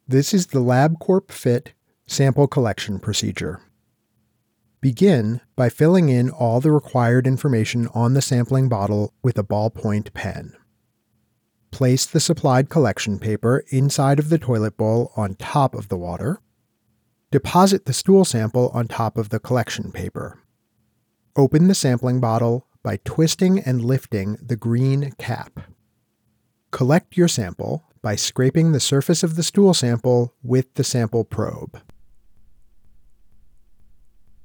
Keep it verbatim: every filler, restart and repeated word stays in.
This is the LabCorp Fit sample collection procedure. Begin by filling in all the required information on the sampling bottle with a ballpoint pen. Place the supplied collection paper inside of the toilet bowl on top of the water. Deposit the stool sample on top of the collection paper. Open the sampling bottle by twisting and lifting the green cap. Collect your sample by scraping the surface of the stool sample with the sample probe.